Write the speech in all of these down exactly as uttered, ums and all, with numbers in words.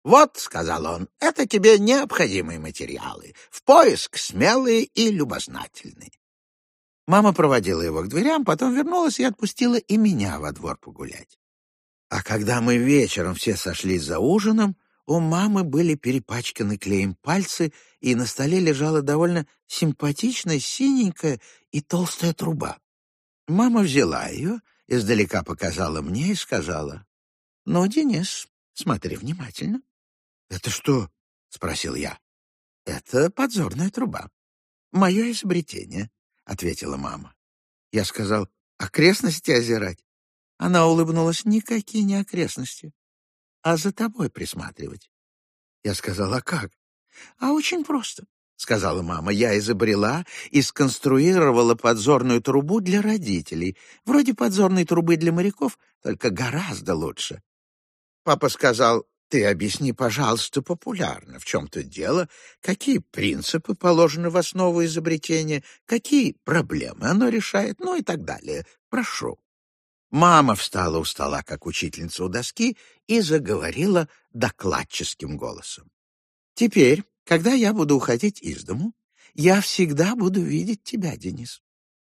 «Вот, — сказал он, — это тебе необходимые материалы, в поиск смелые и любознательные». Мама проводила его к дверям, потом вернулась и отпустила и меня во двор погулять. А когда мы вечером все сошлись за ужином, у мамы были перепачканы клеем пальцы, и на столе лежала довольно симпатичная синенькая и толстая труба. Мама взяла ее, издалека показала мне и сказала: «Ну, Денис, смотри внимательно». «Это что?» — спросил я. «Это подзорная труба. Мое изобретение», — ответила мама. Я сказал: «Окрестности озирать?» Она улыбнулась: «Никакие не окрестности, а за тобой присматривать». Я сказал: «А как?» «А очень просто», — сказала мама. «Я изобрела и сконструировала подзорную трубу для родителей, вроде подзорной трубы для моряков, только гораздо лучше». Папа сказал: «Ты объясни, пожалуйста, популярно, в чем тут дело, какие принципы положены в основу изобретения, какие проблемы оно решает, ну и так далее. Прошу». Мама встала у стола, как учительница у доски, и заговорила докладческим голосом. «Теперь, когда я буду уходить из дому, я всегда буду видеть тебя, Денис.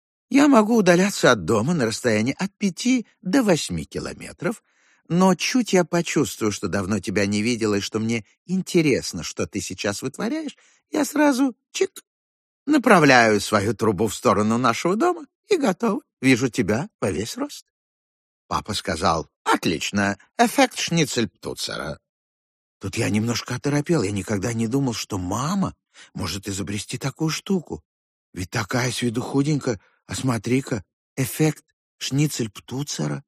Я могу удаляться от дома на расстоянии от пяти до восьми километров, но чуть я почувствую, что давно тебя не видела и что мне интересно, что ты сейчас вытворяешь, я сразу, чик, направляю свою трубу в сторону нашего дома и готово. Вижу тебя во весь рост». Папа сказал: «Отлично, эффект Шницель-Птуцера». Тут я немножко оторопел, я никогда не думал, что мама может изобрести такую штуку. Ведь такая с виду худенькая, а смотри-ка, эффект Шницель-Птуцера.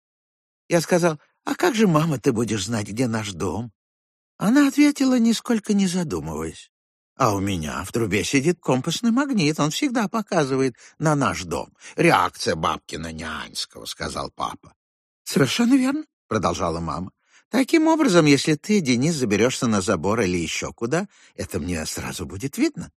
Я сказал: «А как же, мама, ты будешь знать, где наш дом?» Она ответила, нисколько не задумываясь: «А у меня в трубе сидит компасный магнит, он всегда показывает на наш дом. Реакция Бабкина-Няньского», — сказал папа. «Совершенно верно», — продолжала мама. «Таким образом, если ты, Денис, заберешься на забор или еще куда, это мне сразу будет видно».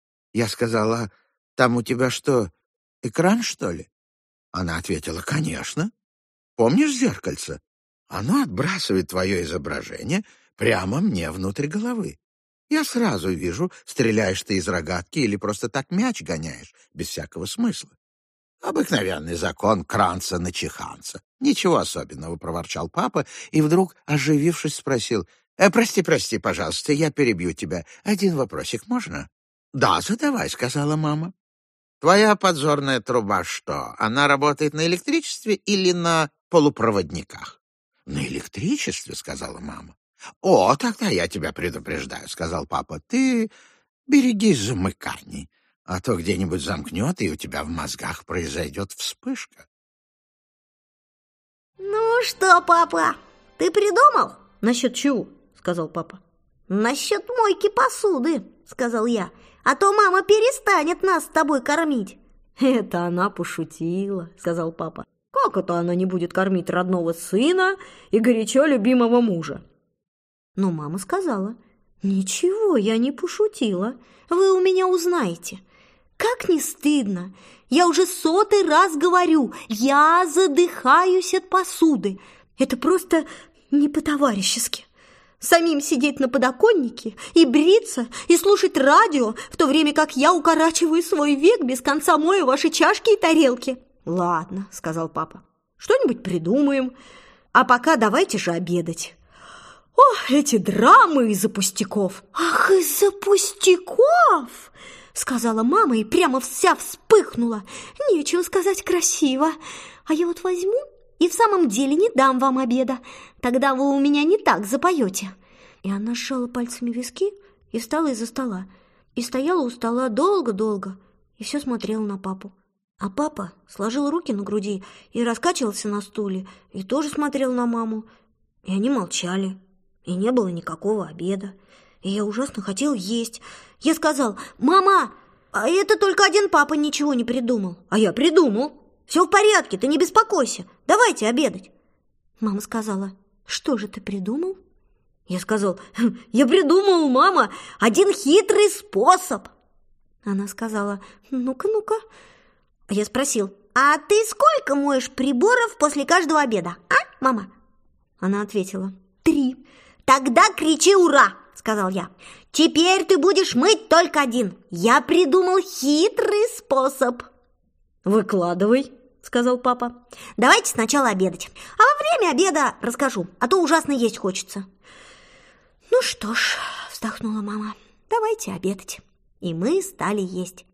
Я сказала: «Там у тебя что, экран, что ли?» Она ответила: «Конечно. Помнишь зеркальце? Оно отбрасывает твое изображение прямо мне внутрь головы. Я сразу вижу, стреляешь ты из рогатки или просто так мяч гоняешь, без всякого смысла. Обыкновенный закон Кранца-Начиханца. Ничего особенного», — проворчал папа, и вдруг, оживившись, спросил: э, «Прости, прости, пожалуйста, я перебью тебя. Один вопросик можно?» «Да, задавай», — сказала мама. «Твоя подзорная труба что, она работает на электричестве или на полупроводниках?» «На электричестве», — сказала мама. «О, тогда я тебя предупреждаю», — сказал папа. «Ты берегись замыканий, а то где-нибудь замкнет, и у тебя в мозгах произойдет вспышка». «Ну что, папа, ты придумал?» «Насчет чего?» — сказал папа. «Насчет мойки посуды», — сказал я. «А то мама перестанет нас с тобой кормить». «Это она пошутила», — сказал папа. «Как это она не будет кормить родного сына и горячо любимого мужа?» Но мама сказала: «Ничего, я не пошутила. Вы у меня узнаете. Как не стыдно! Я уже сотый раз говорю, я задыхаюсь от посуды. Это просто не по-товарищески. Самим сидеть на подоконнике и бриться, и слушать радио, в то время как я укорачиваю свой век, без конца мою ваши чашки и тарелки». «Ладно», — сказал папа, — «что-нибудь придумаем. А пока давайте же обедать». «О, эти драмы из-за пустяков!» «Ах, из-за пустяков!» — сказала мама и прямо вся вспыхнула. «Нечего сказать, красиво. А я вот возьму и в самом деле не дам вам обеда. Тогда вы у меня не так запоете». И она сжала пальцами виски и встала из-за стола. И стояла у стола долго-долго и все смотрела на папу. А папа сложил руки на груди и раскачивался на стуле, и тоже смотрел на маму. И они молчали, и не было никакого обеда. И я ужасно хотел есть. Я сказал: «Мама, а это только один папа ничего не придумал». «А я придумал. Все в порядке, ты не беспокойся. Давайте обедать». Мама сказала: «Что же ты придумал?» Я сказал: «Я придумал, мама, один хитрый способ». Она сказала: «Ну-ка, ну-ка». Я спросил: «А ты сколько моешь приборов после каждого обеда, а, мама?» Она ответила: «Три. Тогда кричи «Ура!», сказал я. Теперь ты будешь мыть только один. Я придумал хитрый способ. Выкладывай, сказал папа. Давайте сначала обедать. А во время обеда расскажу, а то ужасно есть хочется. Ну что ж, вздохнула мама, давайте обедать. И мы стали есть.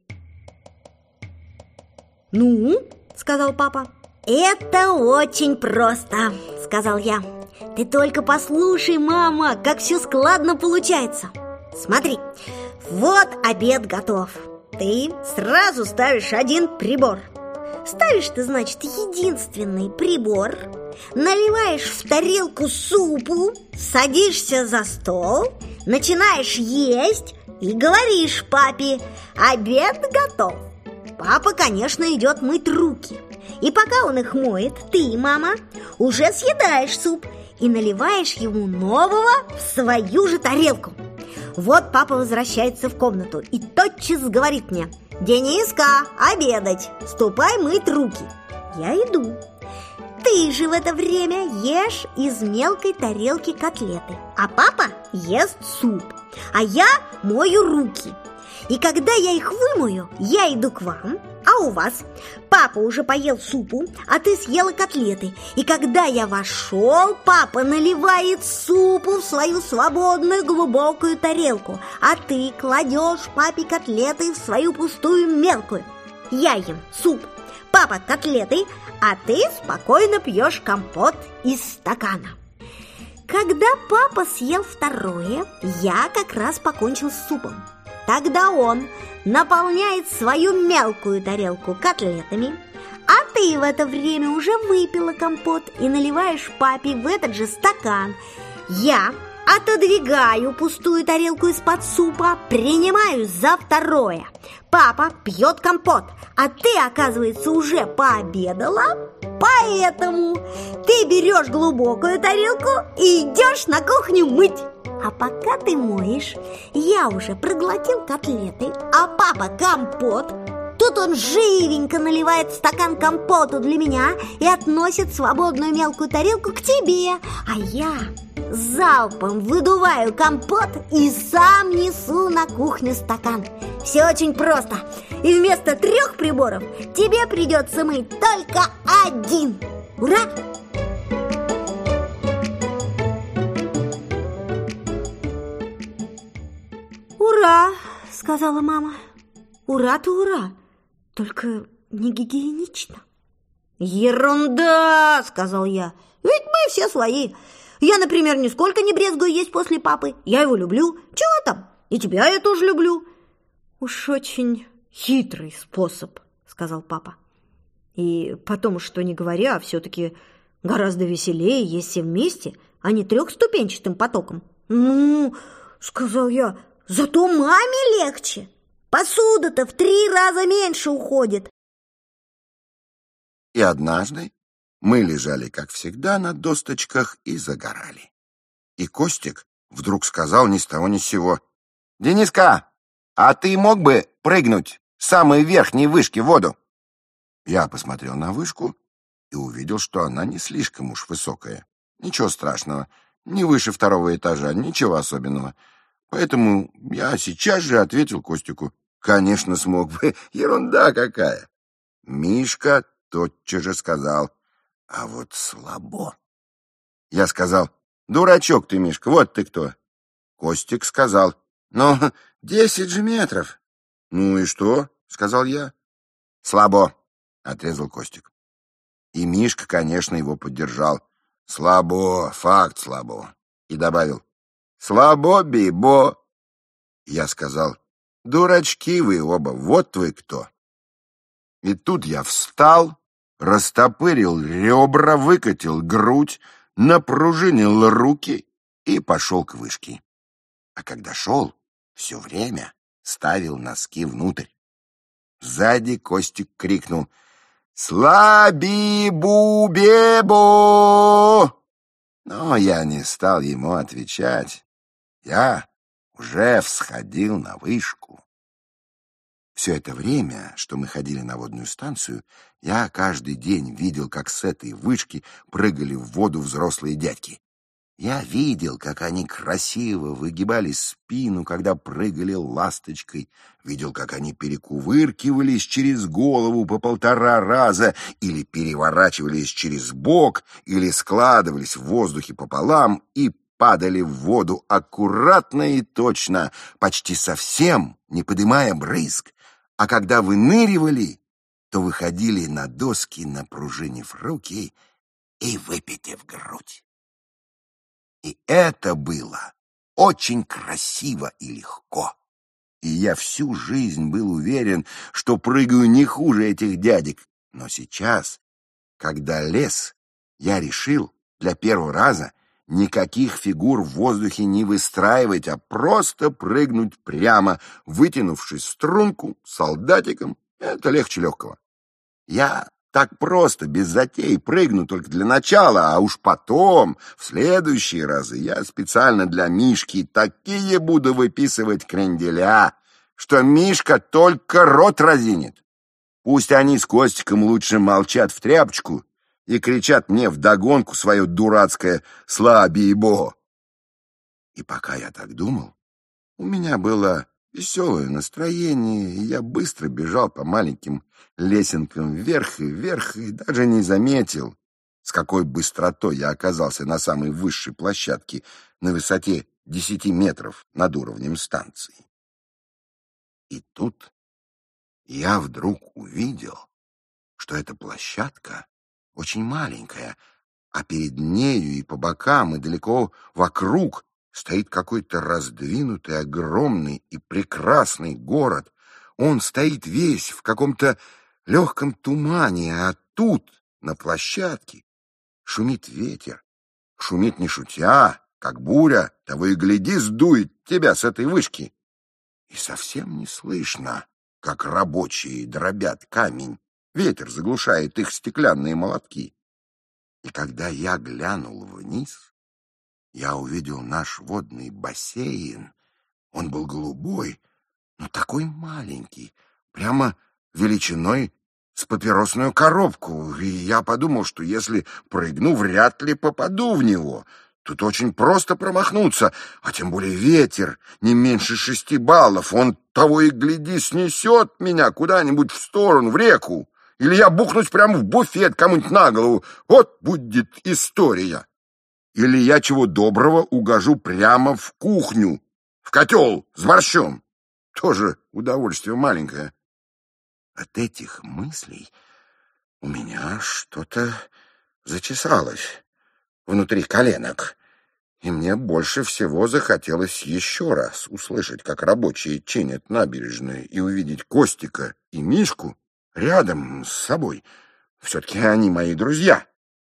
Ну, сказал папа. Это очень просто, сказал я. Ты только послушай, мама, как все складно получается. Смотри, вот обед готов. Ты сразу ставишь один прибор. Ставишь ты, значит, единственный прибор, наливаешь в тарелку супу, садишься за стол, начинаешь есть и говоришь папе: обед готов. Папа, конечно, идет мыть руки. И пока он их моет, ты, мама, уже съедаешь суп и наливаешь ему нового в свою же тарелку. Вот папа возвращается в комнату и тотчас говорит мне: «Дениска, обедать! Ступай мыть руки!» Я иду. Ты же в это время ешь из мелкой тарелки котлеты, а папа ест суп, а я мою руки. И когда я их вымою, я иду к вам, а у вас папа уже поел супу, а ты съела котлеты. И когда я вошел, папа наливает супу в свою свободную глубокую тарелку, а ты кладешь папе котлеты в свою пустую мелкую. Я ем суп, папа котлеты, а ты спокойно пьешь компот из стакана. Когда папа съел второе, я как раз покончил с супом. Тогда он наполняет свою мелкую тарелку котлетами, а ты в это время уже выпила компот и наливаешь папе в этот же стакан. Я отодвигаю пустую тарелку из-под супа, принимаюсь за второе. Папа пьет компот, а ты, оказывается, уже пообедала, поэтому ты берешь глубокую тарелку и идешь на кухню мыть. А пока ты моешь, я уже проглотил котлеты, а папа компот. Тут он живенько наливает стакан компоту для меня и относит свободную мелкую тарелку к тебе. А я залпом выдуваю компот и сам несу на кухню стакан. Все очень просто. И вместо трех приборов тебе придется мыть только один. Ура! «Ура!» — сказала мама. «Ура-то ура, только не гигиенично». «Ерунда!» — сказал я. «Ведь мы все свои. Я, например, нисколько не брезгую есть после папы. Я его люблю. Чего там? И тебя я тоже люблю». «Уж очень хитрый способ», — сказал папа. «И потом, что не говоря, все-таки гораздо веселее есть все вместе, а не трехступенчатым потоком». «Ну, — сказал я, — зато маме легче. Посуда-то в три раза меньше уходит». И однажды мы лежали, как всегда, на досточках и загорали. И Костик вдруг сказал ни с того ни с сего: «Дениска, а ты мог бы прыгнуть с самой верхней вышки в воду?» Я посмотрел на вышку и увидел, что она не слишком уж высокая. Ничего страшного, не выше второго этажа, ничего особенного. Поэтому я сейчас же ответил Костику: «Конечно, смог бы, ерунда какая». Мишка тотчас же сказал: «А вот слабо». Я сказал: «Дурачок ты, Мишка, вот ты кто». Костик сказал: «Ну, десять же метров». «Ну и что?» — сказал я. «Слабо», — отрезал Костик. И Мишка, конечно, его поддержал. «Слабо, факт слабо». И добавил: «Слабо, бибо». Я сказал: «Дурачки вы оба, вот вы кто». И тут я встал, растопырил ребра, выкатил грудь, напружинил руки и пошел к вышке. А когда шел, все время ставил носки внутрь. Сзади Костик крикнул: «Слаби-бу-бебо!» Но я не стал ему отвечать. Я уже всходил на вышку. Все это время, что мы ходили на водную станцию, я каждый день видел, как с этой вышки прыгали в воду взрослые дядьки. Я видел, как они красиво выгибали спину, когда прыгали ласточкой. Видел, как они перекувыркивались через голову по полтора раза, или переворачивались через бок, или складывались в воздухе пополам и падали в воду аккуратно и точно, почти совсем не подымая брызг. А когда выныривали, то выходили на доски, напружинив руки и выпитив грудь. И это было очень красиво и легко. И я всю жизнь был уверен, что прыгаю не хуже этих дядек. Но сейчас, когда лез, я решил для первого раза никаких фигур в воздухе не выстраивать, а просто прыгнуть прямо, вытянувшись в струнку солдатиком. Это легче легкого. Я так просто, без затей, прыгну только для начала, а уж потом, в следующие разы, я специально для Мишки такие буду выписывать кренделя, что Мишка только рот разинет. Пусть они с Костиком лучше молчат в тряпочку и кричат мне вдогонку свое дурацкое «слабибо». И пока я так думал, у меня было веселое настроение, и я быстро бежал по маленьким лесенкам вверх и вверх, и даже не заметил, с какой быстротой я оказался на самой высшей площадке на высоте десяти метров над уровнем станции. И тут я вдруг увидел, что эта площадка очень маленькая, а перед нею и по бокам, и далеко вокруг стоит какой-то раздвинутый, огромный и прекрасный город. Он стоит весь в каком-то легком тумане, а тут, на площадке, шумит ветер. Шумит не шутя, как буря, того и гляди, сдует тебя с этой вышки. И совсем не слышно, как рабочие дробят камень. Ветер заглушает их стеклянные молотки. И когда я глянул вниз, я увидел наш водный бассейн. Он был голубой, но такой маленький, прямо величиной с папиросную коробку. И я подумал, что если прыгну, вряд ли попаду в него. Тут очень просто промахнуться, а тем более ветер не меньше шести баллов. Он того и гляди снесет меня куда-нибудь в сторону, в реку. Или я бухнусь прямо в буфет кому-нибудь на голову. Вот будет история. Или я чего доброго угожу прямо в кухню, в котел с борщом. Тоже удовольствие маленькое. От этих мыслей у меня что-то зачесалось внутри коленок. И мне больше всего захотелось еще раз услышать, как рабочие чинят набережную, и увидеть Костика и Мишку рядом с собой. Все-таки они мои друзья.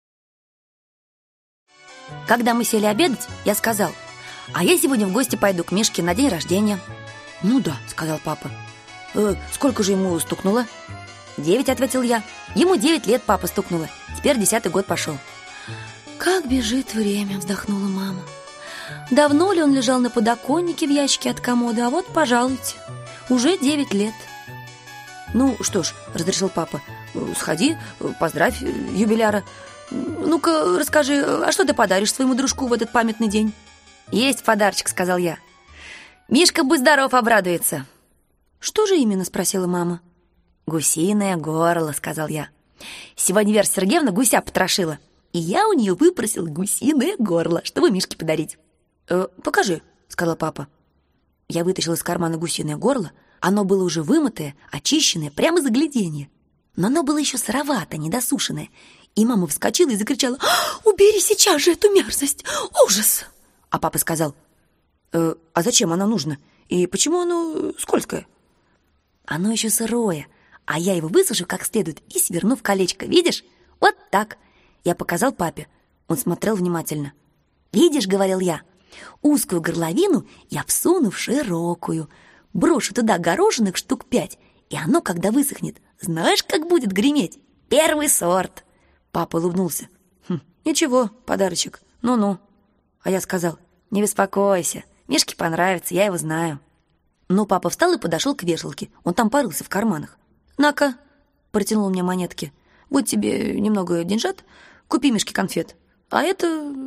Когда мы сели обедать, я сказал: а я сегодня в гости пойду к Мишке на день рождения. Ну да, сказал папа. Э, сколько же ему стукнуло? Девять, ответил я. Ему девять лет, папа, стукнуло. Теперь десятый год пошел. Как бежит время, вздохнула мама. Давно ли он лежал на подоконнике в ящике от комода? А вот, пожалуйте, уже девять лет. Ну что ж, разрешил папа, сходи, поздравь юбиляра. Ну-ка, расскажи, а что ты подаришь своему дружку в этот памятный день? Есть подарочек, сказал я. Мишка, будь здоров, обрадуется. Что же именно, спросила мама. Гусиное горло, сказал я. Сегодня Вера Сергеевна гуся потрошила, и я у нее выпросил гусиное горло, чтобы Мишке подарить. э, Покажи, сказал папа. Я вытащил из кармана гусиное горло. Оно было уже вымытое, очищенное, прямо загляденье. Но оно было еще сыровато, недосушенное. И мама вскочила и закричала: «Убери сейчас же эту мерзость! Ужас!» А папа сказал: э, «А зачем оно нужно? И почему оно скользкое?» «Оно еще сырое, а я его высушу как следует и сверну в колечко. Видишь? Вот так!» Я показал папе. Он смотрел внимательно. «Видишь, — говорил я, — узкую горловину я всуну в широкую, брошу туда горошинок штук пять, и оно, когда высохнет, знаешь, как будет греметь? Первый сорт!» Папа улыбнулся. «Хм, ничего, подарочек, ну-ну». А я сказал: «Не беспокойся, Мишке понравится, я его знаю». Ну, папа встал и подошел к вешалке. Он там порылся в карманах. «На-ка», — протянул мне монетки, — «вот тебе немного деньжат, купи Мишке конфет. А это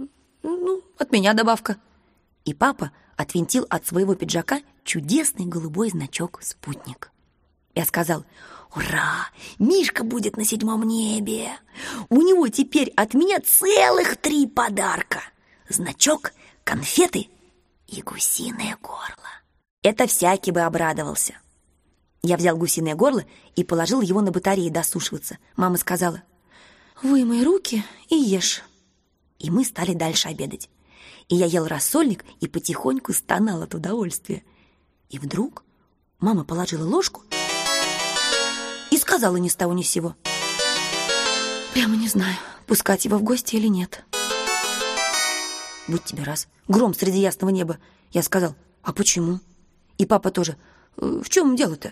Ну, от меня добавка. И папа отвинтил от своего пиджака чудесный голубой значок «Спутник». Я сказал: «Ура! Мишка будет на седьмом небе! У него теперь от меня целых три подарка! Значок, конфеты и гусиное горло!» Это всякий бы обрадовался. Я взял гусиное горло и положил его на батарее досушиваться. Мама сказала: «Вымой руки и ешь». И мы стали дальше обедать. И я ел рассольник и потихоньку стонал от удовольствия. И вдруг мама положила ложку и сказала ни с того ни с сего: «Прямо не знаю, пускать его в гости или нет». «Будь тебе раз, гром среди ясного неба». Я сказал: «А почему?» И папа тоже: «В чем дело-то?»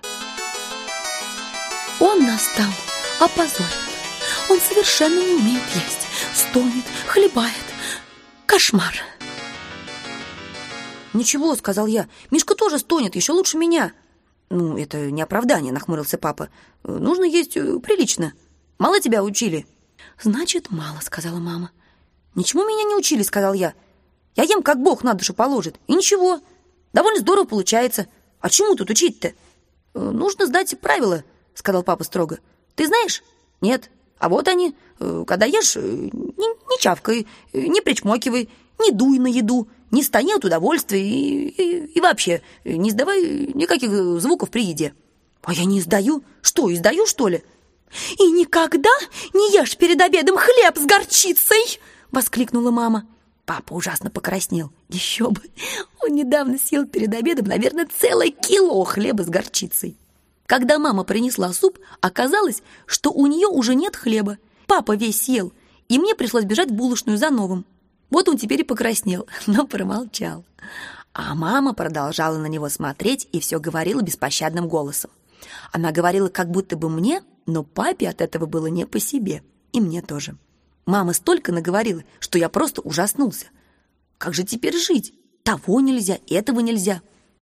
«Он нас там опозорит. Он совершенно не умеет есть, стонет, хлебает. Кошмар!» «Ничего», — сказал я, — «Мишка тоже стонет, еще лучше меня». «Ну, это не оправдание», — нахмурился папа. «Нужно есть прилично. Мало тебя учили?» «Значит, мало», — сказала мама. «Ничему меня не учили», — сказал я. «Я ем, как Бог на душу положит. И ничего. Довольно здорово получается. А чему тут учить-то?» «Нужно знать правила», — сказал папа строго. «Ты знаешь?» «Нет». «А вот они. Когда ешь, не, не чавкай, не причмокивай, не дуй на еду, не стани от удовольствия и, и, и вообще не издавай никаких звуков при еде». «А я не издаю? Что, издаю, что ли?» «И никогда не ешь перед обедом хлеб с горчицей!» — воскликнула мама. Папа ужасно покраснел. Еще бы! Он недавно съел перед обедом, наверное, целое кило хлеба с горчицей. Когда мама принесла суп, оказалось, что у нее уже нет хлеба. Папа весь съел, и мне пришлось бежать в булочную за новым. Вот он теперь и покраснел, но промолчал. А мама продолжала на него смотреть и все говорила беспощадным голосом. Она говорила как будто бы мне, но папе от этого было не по себе, и мне тоже. Мама столько наговорила, что я просто ужаснулся. Как же теперь жить? Того нельзя, этого нельзя.